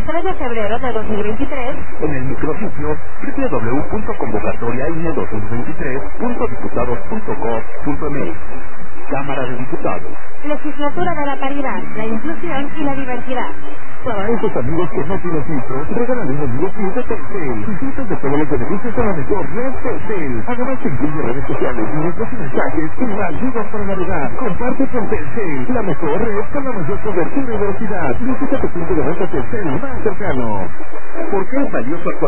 23 de febrero de 2023 en el micrositio www.convocatoriaine2023.diputados.gov.mx. Cámara de Diputados. Legislatura de la Paridad, la Inclusión y la Diversidad. Para esos amigos que no tienen filtros, regálale un amigo Plus de Telcel. Disfrutas de todos los beneficios de la mejor red Telcel. Además te incluye redes sociales, minutos y mensajes y más gigas para navegar. Comparte con Telcel, la mejor red con la mayor cobertura y velocidad. Visita tu punto de venta Telcel más cercano. ¿Por qué es valioso actuar?